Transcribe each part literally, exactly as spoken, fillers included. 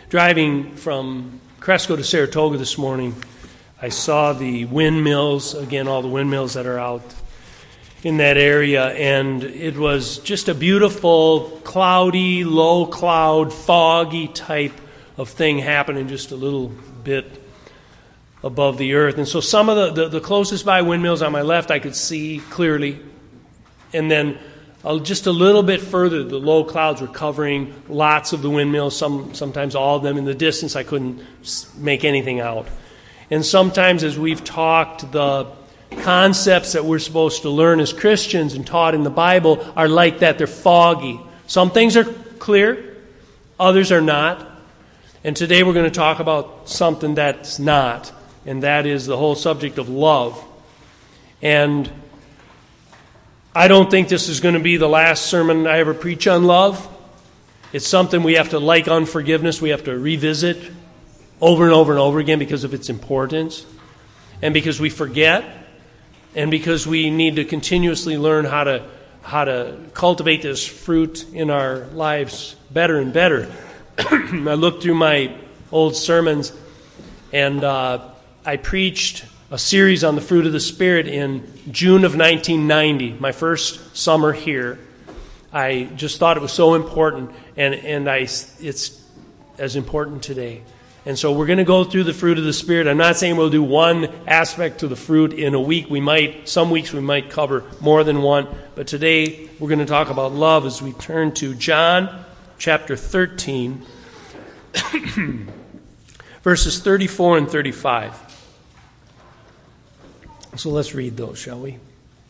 Driving from Cresco to Saratoga this morning, I saw the windmills, again, all the windmills that are out in that area, and it was just a beautiful, cloudy, low cloud, foggy type of thing happening just a little bit above the earth. And so some of the, the, the closest by windmills on my left I could see clearly, and then Uh, just a little bit further, the low clouds were covering lots of the windmills, some sometimes all of them. In the distance, I couldn't make anything out. And sometimes as we've talked, the concepts that we're supposed to learn as Christians and taught in the Bible are like that. They're foggy. Some things are clear, others are not. And today we're going to talk about something that's not, and that is the whole subject of love. And I don't think this is going to be the last sermon I ever preach on love. It's something we have to, like unforgiveness, we have to revisit over and over and over again because of its importance, and because we forget, and because we need to continuously learn how to how to cultivate this fruit in our lives better and better. I looked through my old sermons, and uh, I preached a series on the fruit of the Spirit in June of nineteen ninety, my first summer here. I just thought it was so important, and, and I it's as important today. And so we're going to go through the fruit of the Spirit. I'm not saying we'll do one aspect to the fruit in a week. We might, some weeks we might cover more than one, but today we're going to talk about love as we turn to John chapter thirteen, verses thirty-four and thirty-five. So let's read those, shall we?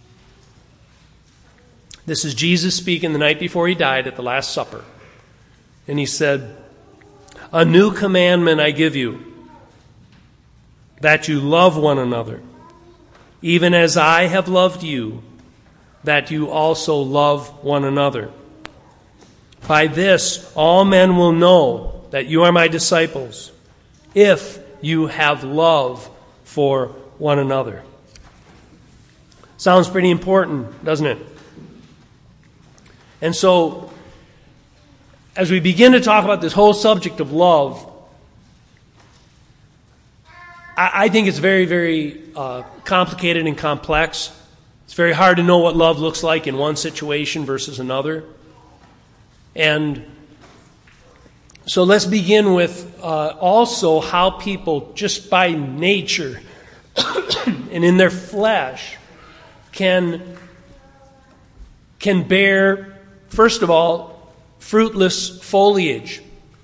This is Jesus speaking the night before he died at the Last Supper. And he said, "A new commandment I give you, that you love one another, even as I have loved you, that you also love one another. By this all men will know that you are my disciples, if you have love for one another." Sounds pretty important, doesn't it? And so, as we begin to talk about this whole subject of love, I, I think it's very, very uh, complicated and complex. It's very hard to know what love looks like in one situation versus another. And so let's begin with uh, also how people, just by nature and in their flesh, can can bear, first of all, fruitless foliage.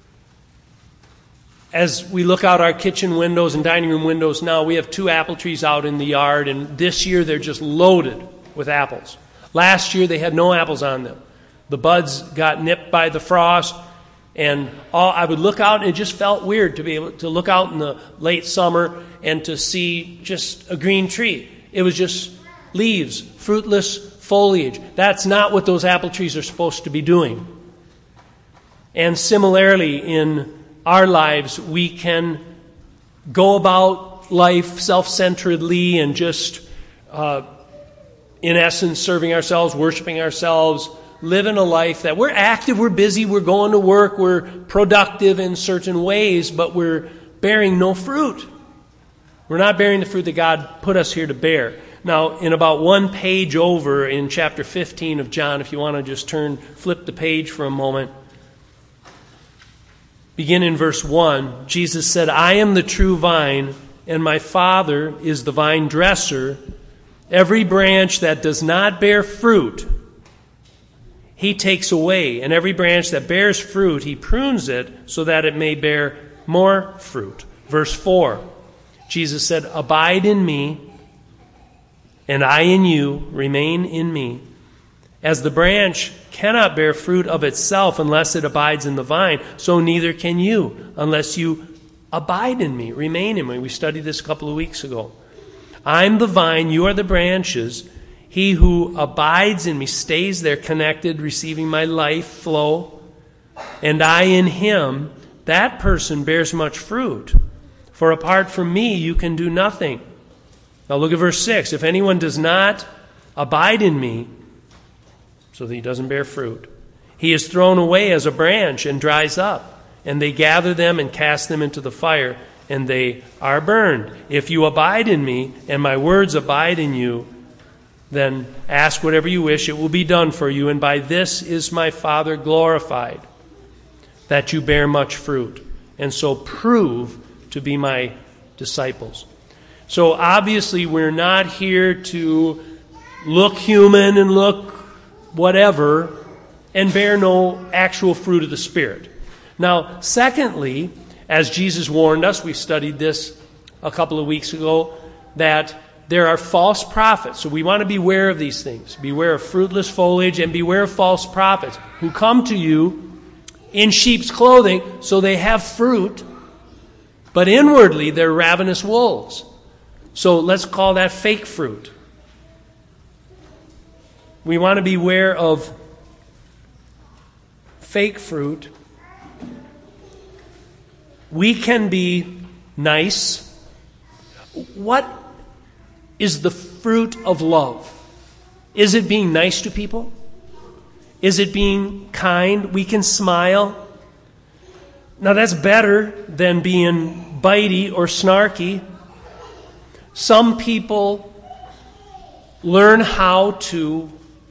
As we look out our kitchen windows and dining room windows now, we have two apple trees out in the yard, and this year they're just loaded with apples. Last year they had no apples on them. The buds got nipped by the frost, and all, I would look out, and it just felt weird to be able to look out in the late summer and to see just a green tree. It was just leaves, fruitless foliage. That's not what those apple trees are supposed to be doing. And similarly, in our lives, we can go about life self-centeredly and just, uh, in essence, serving ourselves, worshiping ourselves, living a life that we're active, we're busy, we're going to work, we're productive in certain ways, but we're bearing no fruit. We're not bearing the fruit that God put us here to bear. Now, in about one page over in chapter fifteen of John, if you want to just turn, flip the page for a moment, begin in verse one, Jesus said, "I am the true vine, and my Father is the vine dresser. Every branch that does not bear fruit, he takes away, and every branch that bears fruit, he prunes it so that it may bear more fruit." Verse four, Jesus said, "Abide in me, and I in you, remain in me. As the branch cannot bear fruit of itself unless it abides in the vine, so neither can you unless you abide in me, remain in me." We studied this a couple of weeks ago. "I'm the vine, you are the branches. He who abides in me stays there connected, receiving my life flow, and I in him, that person bears much fruit. For apart from me, you can do nothing." Now look at verse six. "If anyone does not abide in me," so that he doesn't bear fruit, "he is thrown away as a branch and dries up. and they gather them and cast them into the fire, and they are burned. If you abide in me, and my words abide in you, then ask whatever you wish, it will be done for you, and by this is my Father glorified, that you bear much fruit, and so prove to be my disciples. So obviously we're not here to look human and look whatever and bear no actual fruit of the Spirit. Now, secondly, as Jesus warned us, we studied this a couple of weeks ago, that there are false prophets. So we want to beware of these things. Beware of fruitless foliage and beware of false prophets who come to you in sheep's clothing, so they have fruit, but inwardly they're ravenous wolves. So let's call that fake fruit. We want to beware of fake fruit. We can be nice. What is the fruit of love? Is it being nice to people? Is it being kind? We can smile. Now that's better than being bitey or snarky. Some people learn how to,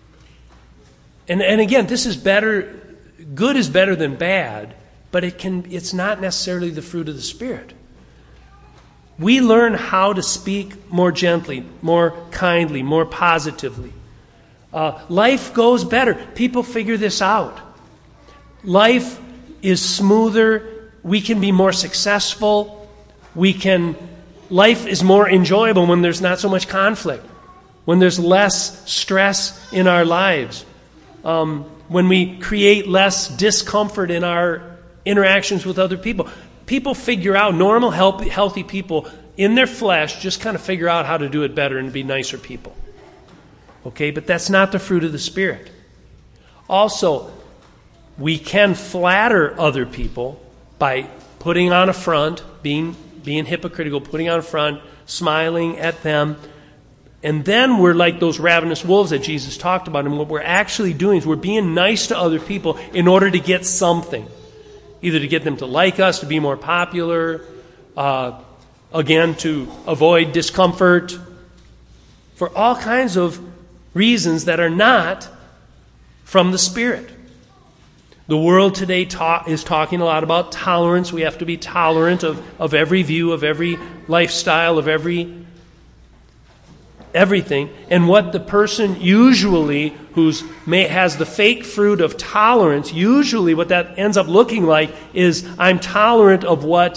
and, and again, this is better, good is better than bad, but it can it's not necessarily the fruit of the Spirit. We learn how to speak more gently, more kindly, more positively. Uh, life goes better. People figure this out. Life is smoother. We can be more successful. We can. Life is more enjoyable when there's not so much conflict, when there's less stress in our lives, um, when we create less discomfort in our interactions with other people. People figure out, normal, healthy people in their flesh just kind of figure out how to do it better and be nicer people. Okay, but that's not the fruit of the Spirit. Also, we can flatter other people by putting on a front, being, being hypocritical, putting on a front, smiling at them. And then we're like those ravenous wolves that Jesus talked about. And what we're actually doing is we're being nice to other people in order to get something. Either to get them to like us, to be more popular, uh, again, to avoid discomfort, for all kinds of reasons that are not from the Spirit. The world today ta- is talking a lot about tolerance. We have to be tolerant of, of every view, of every lifestyle, of every everything. And what the person usually who's may has the fake fruit of tolerance, usually what that ends up looking like is, I'm tolerant of what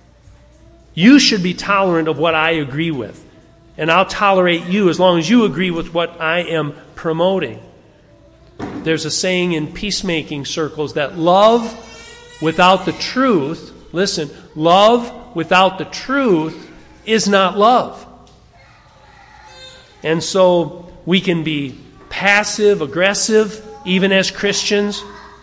you should be tolerant of what I agree with. And I'll tolerate you as long as you agree with what I am promoting. There's a saying in peacemaking circles that love without the truth, listen, love without the truth is not love. And so we can be passive, aggressive, even as Christians.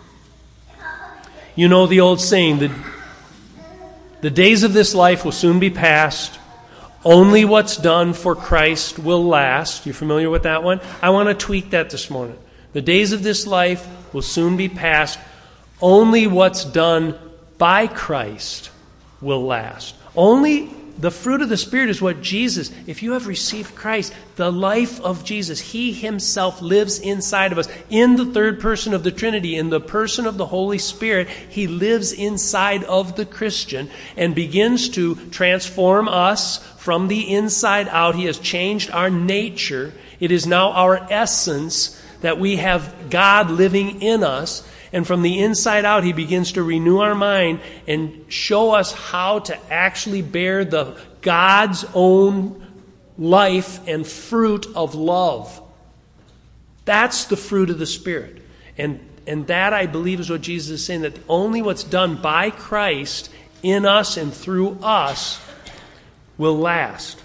You know the old saying, the, the days of this life will soon be past. Only what's done for Christ will last. You familiar with that one? I want to tweak that this morning. The days of this life will soon be past. Only what's done by Christ will last. Only the fruit of the Spirit is what Jesus, if you have received Christ, the life of Jesus, He Himself lives inside of us. In the third person of the Trinity, in the person of the Holy Spirit, He lives inside of the Christian and begins to transform us from the inside out. He has changed our nature. It is now our essence that we have God living in us. And from the inside out, He begins to renew our mind and show us how to actually bear the God's own life and fruit of love. That's the fruit of the Spirit. And, and that, I believe, is what Jesus is saying, that only what's done by Christ in us and through us will last.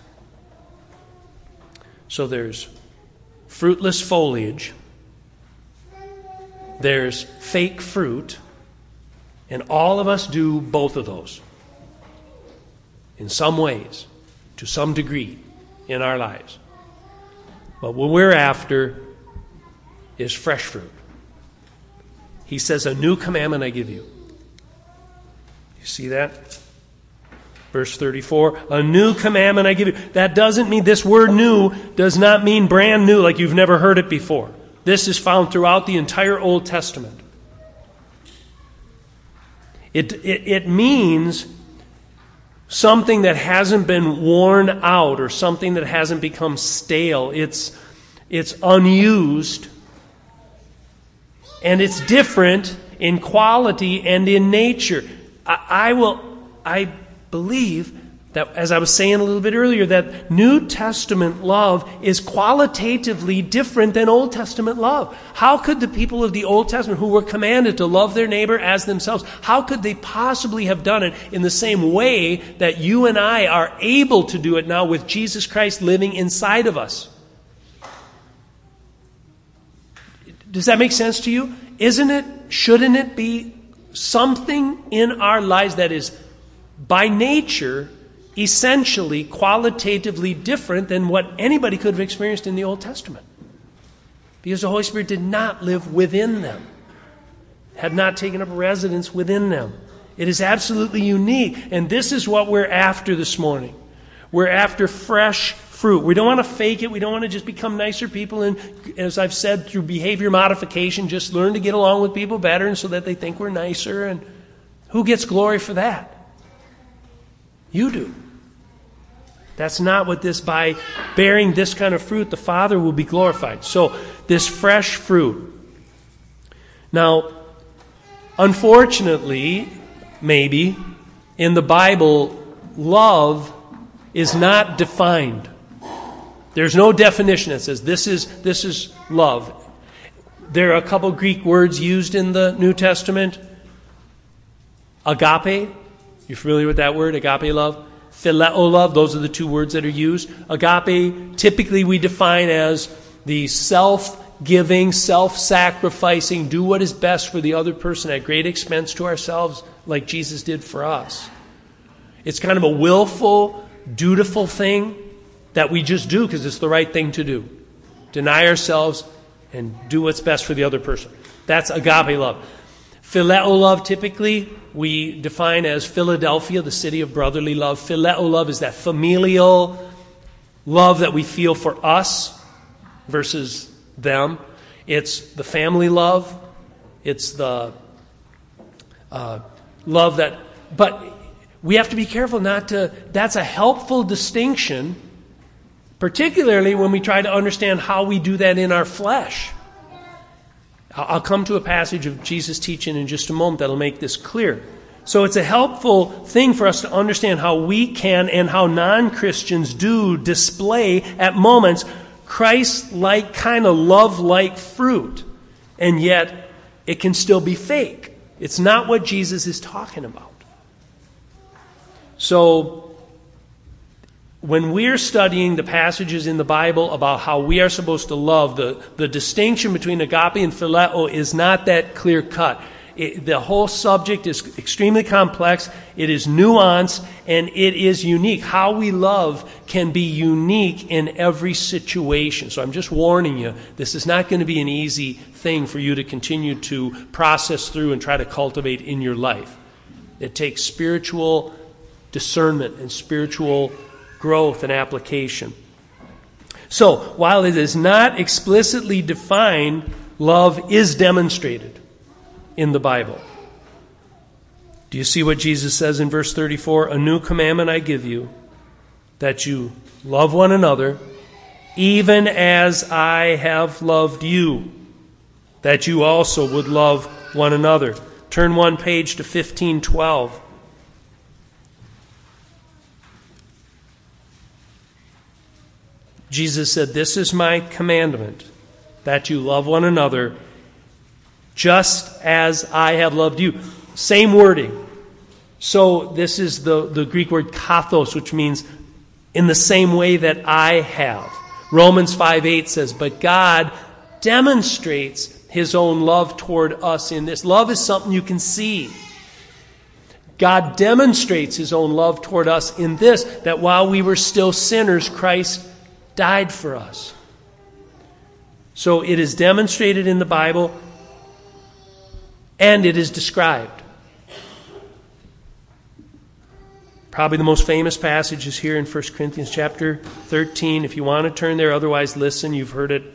So there's fruitless foliage. There's fake fruit, and all of us do both of those in some ways, to some degree in our lives. But what we're after is fresh fruit. He says, a new commandment I give you, You see that? Verse thirty-four, a new commandment I give you. That doesn't mean, this word new does not mean brand new like you've never heard it before. This is found throughout the entire Old Testament. It, it, it means something that hasn't been worn out or something that hasn't become stale. It's, it's unused, and it's different in quality and in nature. I, I will, I believe that, as I was saying a little bit earlier, that New Testament love is qualitatively different than Old Testament love. How could the people of the Old Testament, who were commanded to love their neighbor as themselves, how could they possibly have done it in the same way that you and I are able to do it now with Jesus Christ living inside of us? Does that make sense to you? Isn't it, shouldn't it be something in our lives that is by nature essentially qualitatively different than what anybody could have experienced in the Old Testament? Because the Holy Spirit did not live within them, had not taken up residence within them. It is absolutely unique, and this is what we're after this morning. We're after fresh fruit. We don't want to fake it. We don't want to just become nicer people, and as I've said, through behavior modification, just learn to get along with people better and so that they think we're nicer. And who gets glory for that? You do. That's not what this, by bearing this kind of fruit, the Father will be glorified. So, this fresh fruit. Now, unfortunately, maybe, in the Bible, love is not defined. There's no definition that says this is this is love. There are a couple Greek words used in the New Testament. Agape. You're familiar with that word, agape love? Phileo love, those are the two words that are used. Agape, typically we define as the self-giving, self-sacrificing, do what is best for the other person at great expense to ourselves, like Jesus did for us. It's kind of a willful, dutiful thing that we just do because it's the right thing to do. Deny ourselves and do what's best for the other person. That's agape love. Phileo love, typically, we define as Philadelphia, the city of brotherly love. Phileo love is that familial love that we feel for us versus them. It's the family love. It's the uh, love that... But we have to be careful not to... That's a helpful distinction, particularly when we try to understand how we do that in our flesh. I'll come to a passage of Jesus' teaching in just a moment that'll make this clear. So it's a helpful thing for us to understand how we can and how non-Christians do display at moments Christ-like kind of love-like fruit. And yet it can still be fake. It's not what Jesus is talking about. So when we're studying the passages in the Bible about how we are supposed to love, the, the distinction between agape and phileo is not that clear cut. It, the whole subject is extremely complex, it is nuanced, and it is unique. How we love can be unique in every situation. So I'm just warning you, this is not going to be an easy thing for you to continue to process through and try to cultivate in your life. It takes spiritual discernment and spiritual growth and application. So, while it is not explicitly defined, love is demonstrated in the Bible. Do you see what Jesus says in verse thirty-four? A new commandment I give you, that you love one another, even as I have loved you, that you also would love one another. Turn one page to fifteen twelve. Jesus said, this is my commandment, that you love one another just as I have loved you. Same wording. So this is the, the Greek word kathos, which means in the same way that I have. Romans five eight says, but God demonstrates His own love toward us in this. Love is something you can see. God demonstrates His own love toward us in this, that while we were still sinners, Christ died for us. So it is demonstrated in the Bible, and it is described. Probably the most famous passage is here in First Corinthians chapter thirteen. If you want to turn there, otherwise listen. You've heard it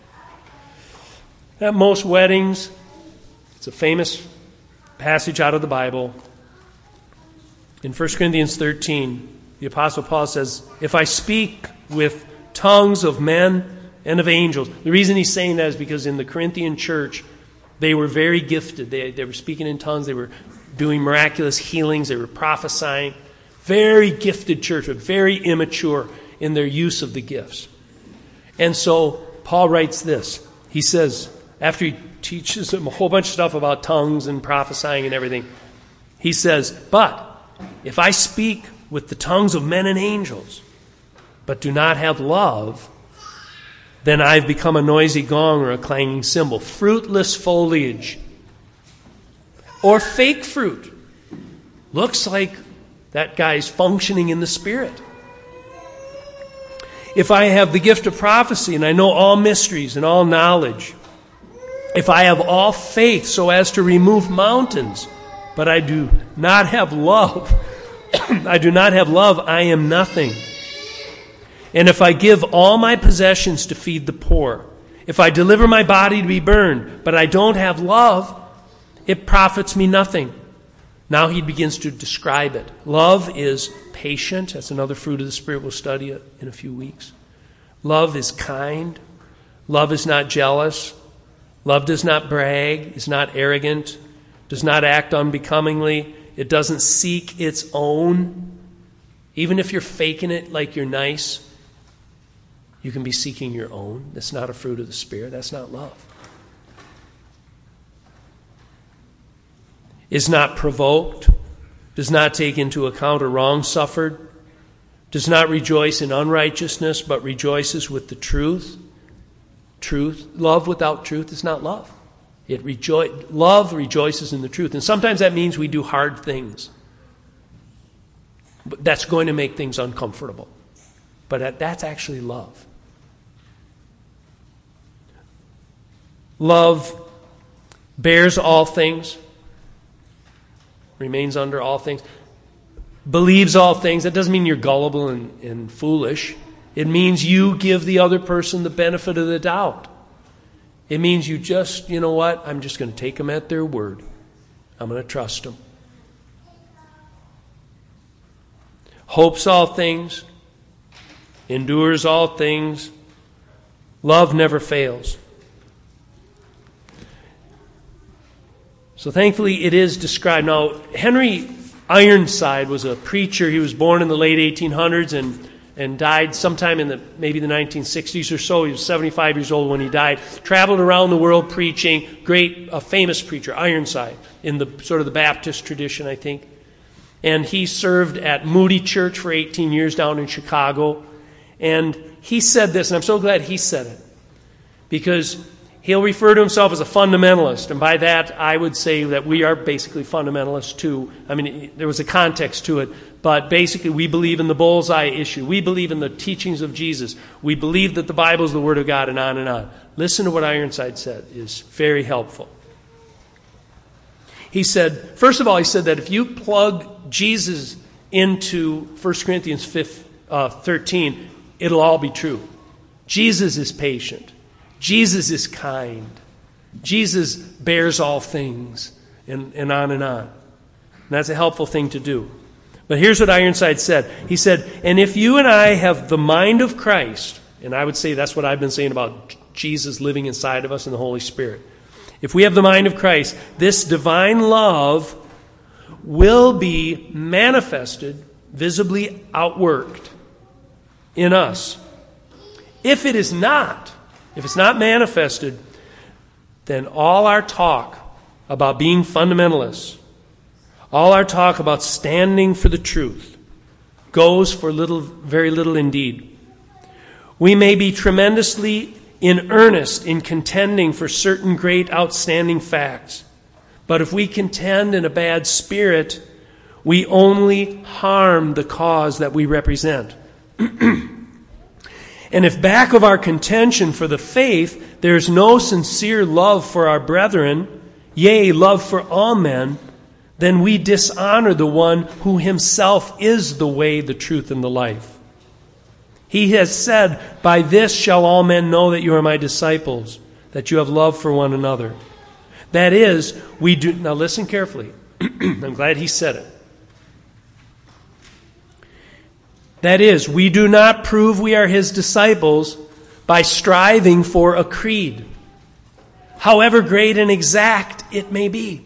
at most weddings. It's a famous passage out of the Bible. In First Corinthians thirteen, the Apostle Paul says, if I speak with tongues of men and of angels. The reason he's saying that is because in the Corinthian church, they were very gifted. They, they were speaking in tongues. They were doing miraculous healings. They were prophesying. Very gifted church, but very immature in their use of the gifts. And so Paul writes this. He says, after he teaches them a whole bunch of stuff about tongues and prophesying and everything, he says, but if I speak with the tongues of men and angels, but do not have love, then I've become a noisy gong or a clanging cymbal, fruitless foliage, or fake fruit. Looks like that guy's functioning in the Spirit. If I have the gift of prophecy and I know all mysteries and all knowledge, if I have all faith so as to remove mountains, but I do not have love, I do not have love, I am nothing. And if I give all my possessions to feed the poor, if I deliver my body to be burned, but I don't have love, it profits me nothing. Now he begins to describe it. Love is patient. That's another fruit of the Spirit. We'll study it in a few weeks. Love is kind. Love is not jealous. Love does not brag, is not arrogant, does not act unbecomingly. It doesn't seek its own. Even if you're faking it like you're nice, you can be seeking your own. That's not a fruit of the Spirit. That's not love. Is not provoked, does not take into account a wrong suffered, does not rejoice in unrighteousness, but rejoices with the truth. Truth. Love without truth is not love. It rejo- love rejoices in the truth. And sometimes that means we do hard things. But that's going to make things uncomfortable. But that, that's actually love. Love bears all things, remains under all things, believes all things. That doesn't mean you're gullible and, and foolish. It means you give the other person the benefit of the doubt. It means you just, you know what, I'm just going to take them at their word. I'm going to trust them. Hopes all things, endures all things. Love never fails. So thankfully it is described. Now, Henry Ironside was a preacher. He was born in the late eighteen hundreds and, and died sometime in the maybe the nineteen sixties or so. He was seventy-five years old when he died. Traveled around the world preaching. Great, a famous preacher, Ironside, in the sort of the Baptist tradition, I think. And he served at Moody Church for eighteen years down in Chicago. And he said this, and I'm so glad he said it, because he'll refer to himself as a fundamentalist, and by that I would say that we are basically fundamentalists too. I mean, there was a context to it, but basically we believe in the bullseye issue. We believe in the teachings of Jesus. We believe that the Bible is the Word of God, and on and on. Listen to what Ironside said. It's very helpful. He said, first of all, he said that if you plug Jesus into First Corinthians thirteen, it'll all be true. Jesus is patient. Jesus is kind. Jesus bears all things, and, and on and on. And that's a helpful thing to do. But here's what Ironside said. He said, and if you and I have the mind of Christ, and I would say that's what I've been saying about Jesus living inside of us and the Holy Spirit. If we have the mind of Christ, this divine love will be manifested, visibly outworked in us. If it is not, If it's not manifested, then all our talk about being fundamentalists, all our talk about standing for the truth, goes for little, very little indeed. We may be tremendously in earnest in contending for certain great outstanding facts, but if we contend in a bad spirit, we only harm the cause that we represent. And if back of our contention for the faith there is no sincere love for our brethren, yea, love for all men, then we dishonor the one who himself is the way, the truth, and the life. He has said, "By this shall all men know that you are my disciples, that you have love for one another." That is, we do... Now listen carefully. I'm glad he said it. That is, we do not prove we are his disciples by striving for a creed, however great and exact it may be.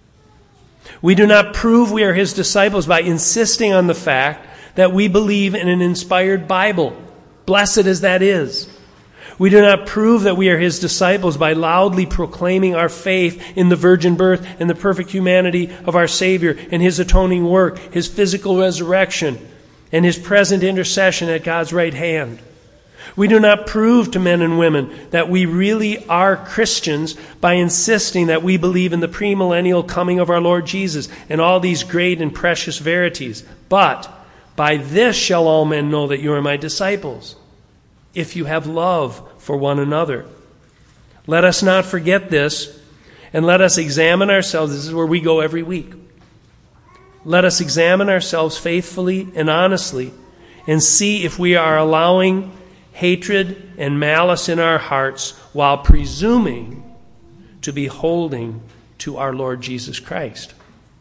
We do not prove we are his disciples by insisting on the fact that we believe in an inspired Bible, blessed as that is. We do not prove that we are his disciples by loudly proclaiming our faith in the virgin birth and the perfect humanity of our Savior and his atoning work, his physical resurrection, and his present intercession at God's right hand. We do not prove to men and women that we really are Christians by insisting that we believe in the premillennial coming of our Lord Jesus and all these great and precious verities. But by this shall all men know that you are my disciples, if you have love for one another. Let us not forget this, and let us examine ourselves. This is where we go every week. Let us examine ourselves faithfully and honestly and see if we are allowing hatred and malice in our hearts while presuming to be holding to our Lord Jesus Christ.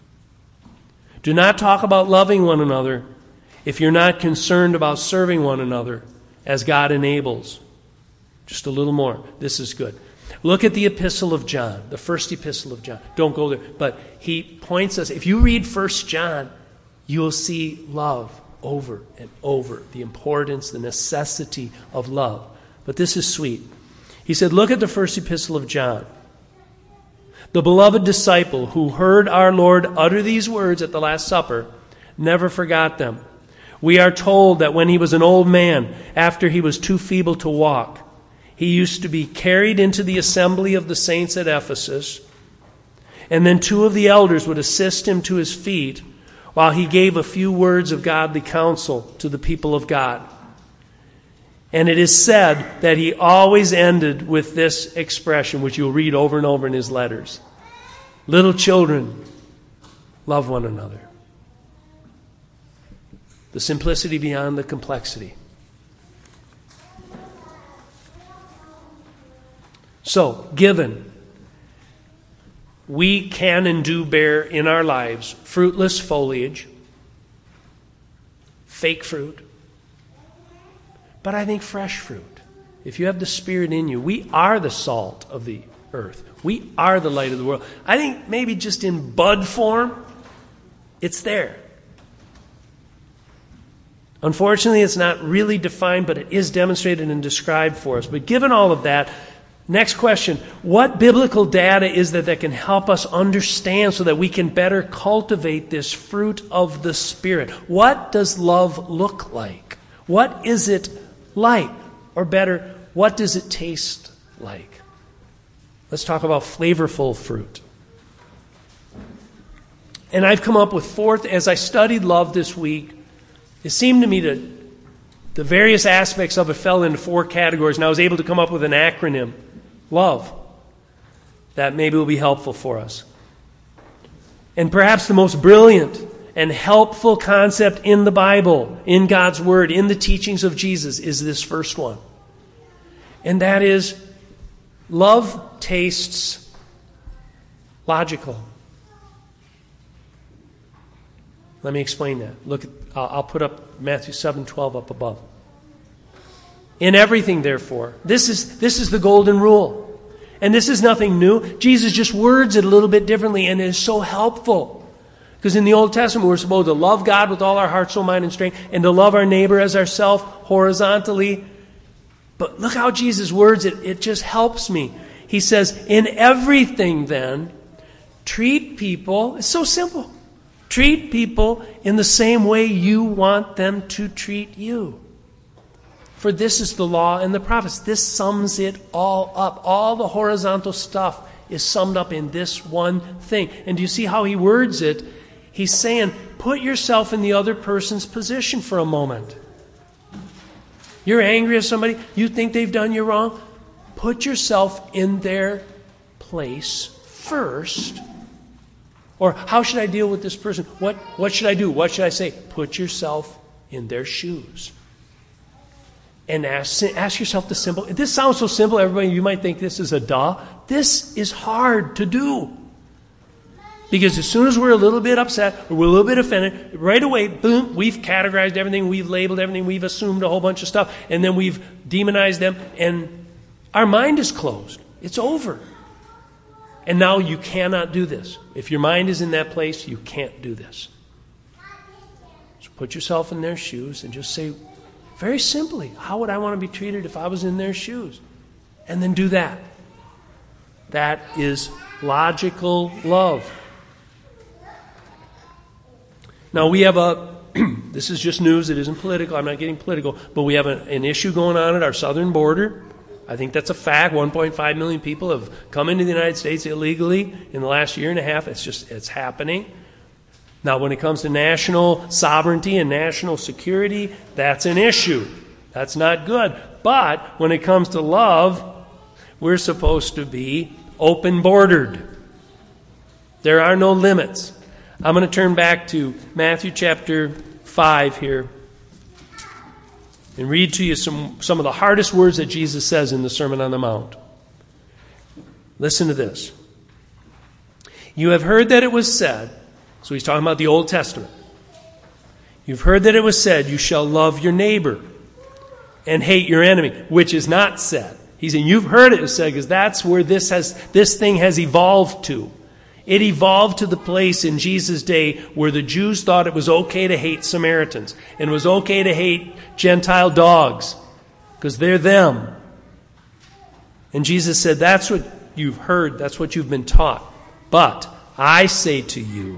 Do not talk about loving one another if you're not concerned about serving one another as God enables. Just a little more. This is good. Look at the epistle of John, the first epistle of John. Don't go there. But he points us, if you read First John, you'll see love over and over, the importance, the necessity of love. But this is sweet. He said, look at the first epistle of John. The beloved disciple who heard our Lord utter these words at the Last Supper never forgot them. We are told that when he was an old man, after he was too feeble to walk, he used to be carried into the assembly of the saints at Ephesus, and then two of the elders would assist him to his feet while he gave a few words of godly counsel to the people of God. And it is said that he always ended with this expression, which you'll read over and over in his letters. Little children, love one another. The simplicity beyond the complexity. So, given we can and do bear in our lives fruitless foliage, fake fruit, but I think fresh fruit. If you have the Spirit in you, we are the salt of the earth. We are the light of the world. I think maybe just in bud form, it's there. Unfortunately, it's not really defined, but it is demonstrated and described for us. But given all of that, next question, what biblical data is there that can help us understand so that we can better cultivate this fruit of the Spirit? What does love look like? What is it like? Or better, what does it taste like? Let's talk about flavorful fruit. And I've come up with four, as I studied love this week, it seemed to me that the various aspects of it fell into four categories, and I was able to come up with an acronym. Love. That maybe will be helpful for us. And perhaps the most brilliant and helpful concept in the Bible, in God's Word, in the teachings of Jesus, is this first one. And that is, love tastes logical. Let me explain that. Look, at, I'll put up Matthew seven twelve up above. In everything, therefore, this is this is the golden rule. And this is nothing new. Jesus just words it a little bit differently, and it is so helpful. Because in the Old Testament, we're supposed to love God with all our heart, soul, mind, and strength, and to love our neighbor as ourselves horizontally. But look how Jesus words it. It just helps me. He says, in everything, then, treat people, it's so simple, treat people in the same way you want them to treat you. For this is the law and the prophets. This sums it all up. All the horizontal stuff is summed up in this one thing. And do you see how he words it? He's saying, put yourself in the other person's position for a moment. You're angry at somebody. You think they've done you wrong. Put yourself in their place first Or how should I deal with this person? What, what should I do? What should I say? Put yourself in their shoes. And ask, ask yourself the simple. This sounds so simple, everybody. You might think this is a duh. This is hard to do. Because as soon as we're a little bit upset, or we're a little bit offended, right away, boom, we've categorized everything, we've labeled everything, we've assumed a whole bunch of stuff, and then we've demonized them, and our mind is closed. It's over. And now you cannot do this. If your mind is in that place, you can't do this. So put yourself in their shoes and just say, very simply, how would I want to be treated if I was in their shoes? And then do that. That is logical love. Now we have a, this is just news, it isn't political, I'm not getting political, but we have a, an issue going on at our southern border. I think that's a fact. one point five million people have come into the United States illegally in the last year and a half. It's just, it's happening. Now, when it comes to national sovereignty and national security, that's an issue. That's not good. But when it comes to love, we're supposed to be open-bordered. There are no limits. I'm going to turn back to Matthew chapter five here and read to you some, some of the hardest words that Jesus says in the Sermon on the Mount. Listen to this. You have heard that it was said, so he's talking about the Old Testament. You've heard that it was said, you shall love your neighbor and hate your enemy, which is not said. He's saying, you've heard it said, because that's where this has this thing has evolved to. It evolved to the place in Jesus' day where the Jews thought it was okay to hate Samaritans. And it was okay to hate Gentile dogs because they're them. And Jesus said, that's what you've heard. That's what you've been taught. But I say to you,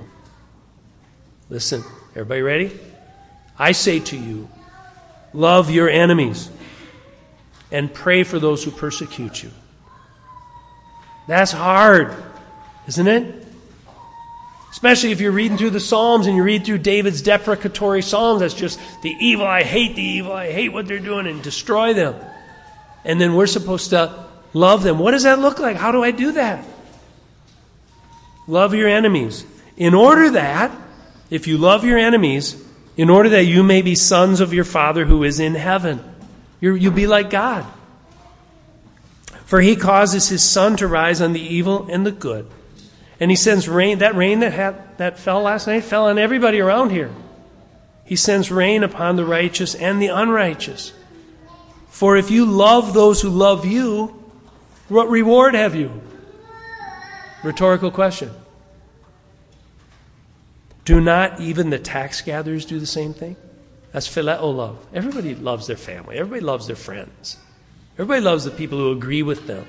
listen, everybody ready? I say to you, love your enemies and pray for those who persecute you. That's hard, isn't it? Especially if you're reading through the Psalms and you read through David's deprecatory Psalms. That's just the evil, I hate the evil, I hate what they're doing, and destroy them. And then we're supposed to love them. What does that look like? How do I do that? Love your enemies. In order that, if you love your enemies, in order that you may be sons of your Father who is in heaven. You're, you'll be like God. For he causes his sun to rise on the evil and the good. And he sends rain. That rain that had, that fell last night fell on everybody around here. He sends rain upon the righteous and the unrighteous. For if you love those who love you, what reward have you? Rhetorical question. Do not even the tax gatherers do the same thing? That's phileo love. Everybody loves their family. Everybody loves their friends. Everybody loves the people who agree with them.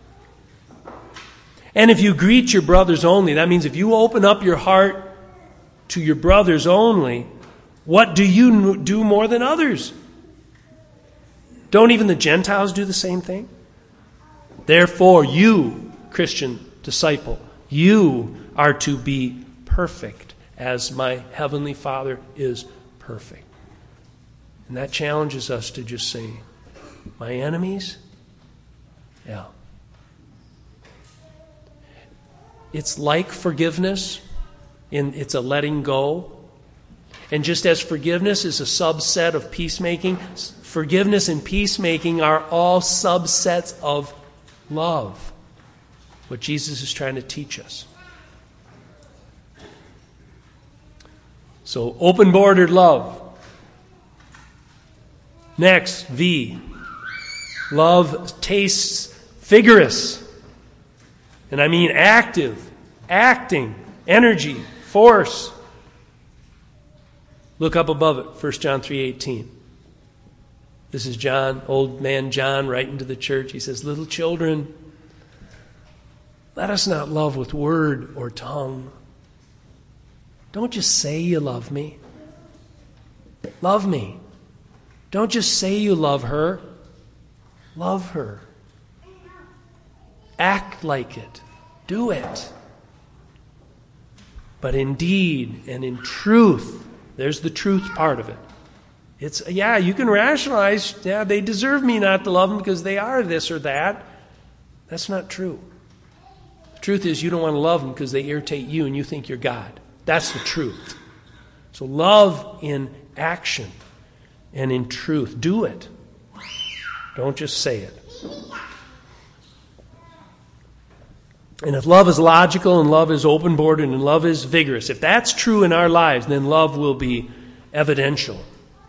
And if you greet your brothers only, that means if you open up your heart to your brothers only, what do you do more than others? Don't even the Gentiles do the same thing? Therefore, you, Christian disciple, you are to be perfect as my heavenly Father is perfect. And that challenges us to just say, my enemies? Yeah. It's like forgiveness, in it's a letting go. And just as forgiveness is a subset of peacemaking, forgiveness and peacemaking are all subsets of love. What Jesus is trying to teach us. So, open-bordered love. Next, V. Love tastes vigorous. And I mean active, acting, energy, force. Look up above it, First John three eighteen. This is John, old man John, writing to the church. He says, little children, let us not love with word or tongue. Don't just say you love me. Love me. Don't just say you love her. Love her. Act like it. Do it. But in deed and in truth, there's the truth part of it. It's, yeah, you can rationalize, yeah, they deserve me not to love them because they are this or that. That's not true. The Truth is, you don't want to love them because they irritate you and you think you're God. That's the truth. So love in action and in truth. Do it. Don't just say it. And if love is logical and love is open-bordered and love is vigorous, if that's true in our lives, then love will be evidential.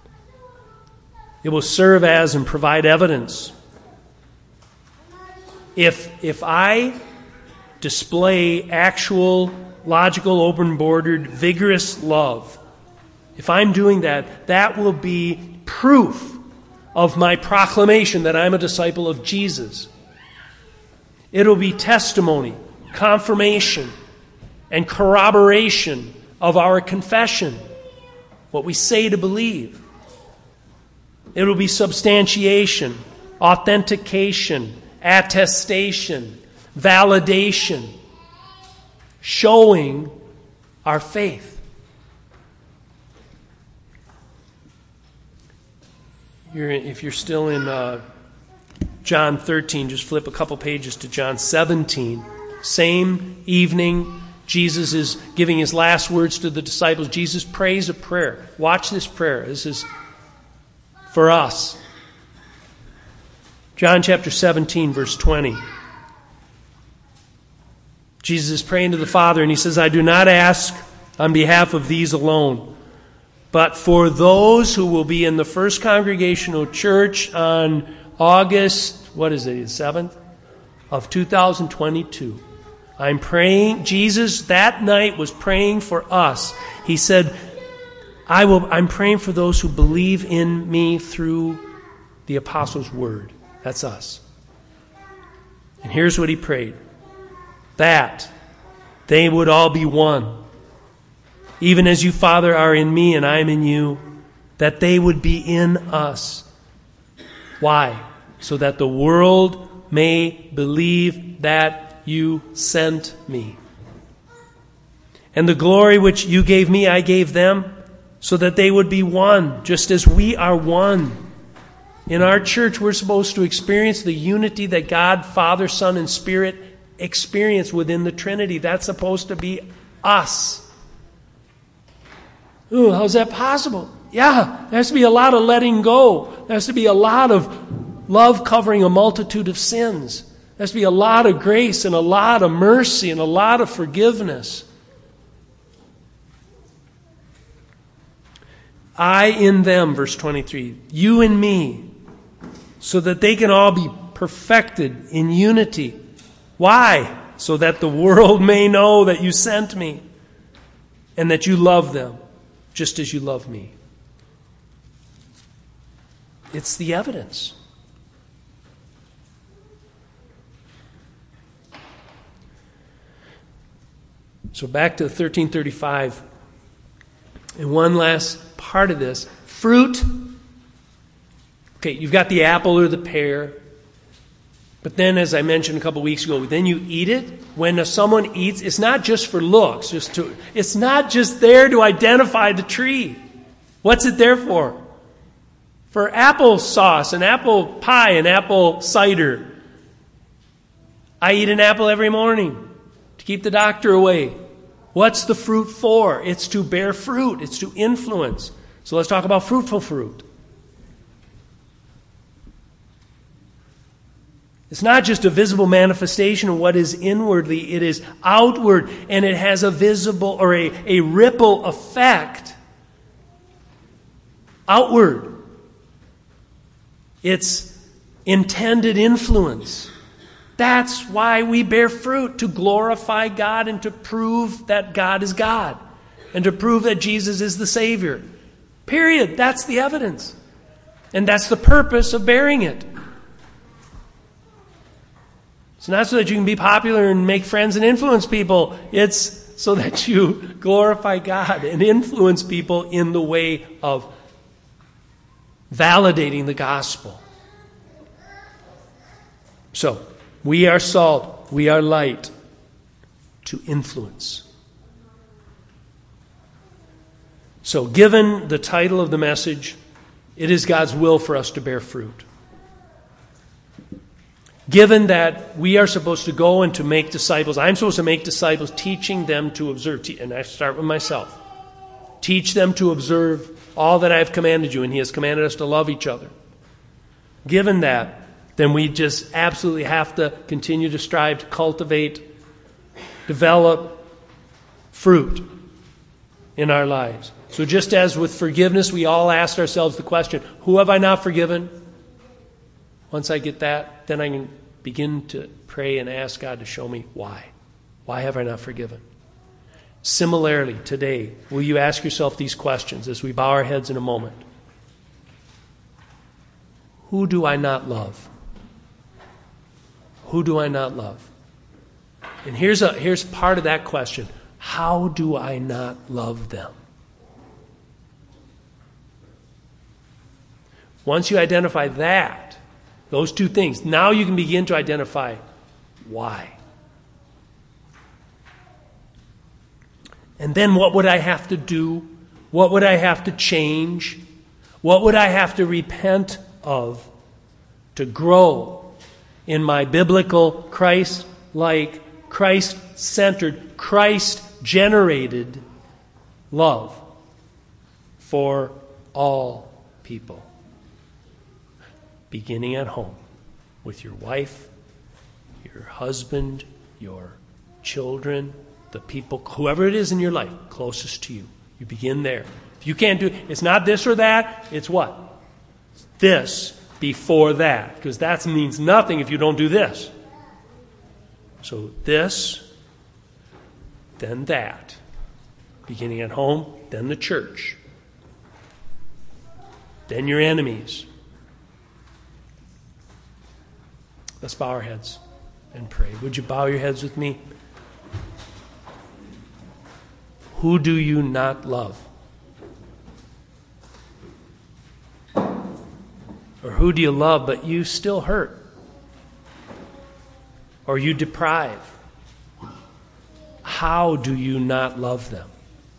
It will serve as and provide evidence. If, if I display actual, logical, open-bordered, vigorous love, if I'm doing that, that will be proof of my proclamation that I'm a disciple of Jesus. It'll be testimony, confirmation, and corroboration of our confession, what we say to believe. It'll be substantiation, authentication, attestation, validation, showing our faith. You're, if you're still in uh, John thirteen, just flip a couple pages to John seventeen. Same evening, Jesus is giving his last words to the disciples. Jesus prays a prayer. Watch this prayer. This is for us. John chapter seventeen, verse twenty. Jesus is praying to the Father, and he says, I do not ask on behalf of these alone, but for those who will be in the First Congregational Church on August, what is it, seventh of two thousand twenty-two. I'm praying. Jesus that night was praying for us. He said, I will, I'm praying for those who believe in me through the apostles' word. That's us. And here's what he prayed. That they would all be one. Even as you, Father, are in me and I am in you, that they would be in us. Why? So that the world may believe that you sent me. And the glory which you gave me, I gave them, so that they would be one, just as we are one. In our church, we're supposed to experience the unity that God, Father, Son, and Spirit experience within the Trinity. That's supposed to be us. Ooh, how's that possible? Yeah, there has to be a lot of letting go. There has to be a lot of love covering a multitude of sins. There has to be a lot of grace and a lot of mercy and a lot of forgiveness. I in them, verse twenty-three, you in me, so that they can all be perfected in unity. Why? So that the world may know that you sent me and that you love them just as you love me. It's the evidence. So back to thirteen thirty-five. And one last part of this. Fruit. Okay, you've got the apple or the pear. But then, as I mentioned a couple weeks ago, then you eat it. When someone eats, it's not just for looks. Just to, it's not just there to identify the tree. What's it there for? For apple sauce, an apple pie, an apple cider. I eat an apple every morning to keep the doctor away. What's the fruit for? It's to bear fruit. It's to influence. So let's talk about fruitful fruit. It's not just a visible manifestation of what is inwardly. It is outward, and it has a visible or a, a ripple effect outward. It's intended influence. That's why we bear fruit, to glorify God and to prove that God is God and to prove that Jesus is the Savior. Period. That's the evidence. And that's the purpose of bearing it. It's not so that you can be popular and make friends and influence people. It's so that you glorify God and influence people in the way of validating the gospel. So, we are salt, we are light to influence. So, given the title of the message, it is God's will for us to bear fruit. Given that we are supposed to go and to make disciples, I'm supposed to make disciples, teaching them to observe. And I start with myself. Teach them to observe all that I have commanded you, and He has commanded us to love each other. Given that, then we just absolutely have to continue to strive to cultivate, develop fruit in our lives. So just as with forgiveness, we all asked ourselves the question, who have I not forgiven? Once I get that, then I can begin to pray and ask God to show me why. Why have I not forgiven? Similarly, today, will you ask yourself these questions as we bow our heads in a moment? Who do I not love? Who do I not love? And here's a here's part of that question. How do I not love them? Once you identify that, those two things, now you can begin to identify why. And then what would I have to do? What would I have to change? What would I have to repent of to grow in my biblical, Christ-like, Christ-centered, Christ-generated love for all people? Beginning at home with your wife, your husband, your children, the people, whoever it is in your life closest to you. You begin there. If you can't do it, it's not this or that, it's what? This before that. Because that means nothing if you don't do this. So this, then that. Beginning at home, then the church. Then your enemies. Let's bow our heads and pray. Would you bow your heads with me? Who do you not love? Or who do you love but you still hurt? Or you deprive? How do you not love them?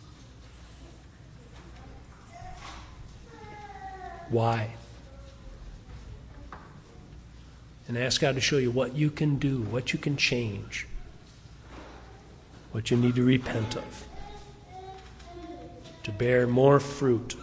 Why? And ask God to show you what you can do, what you can change, what you need to repent of, to bear more fruit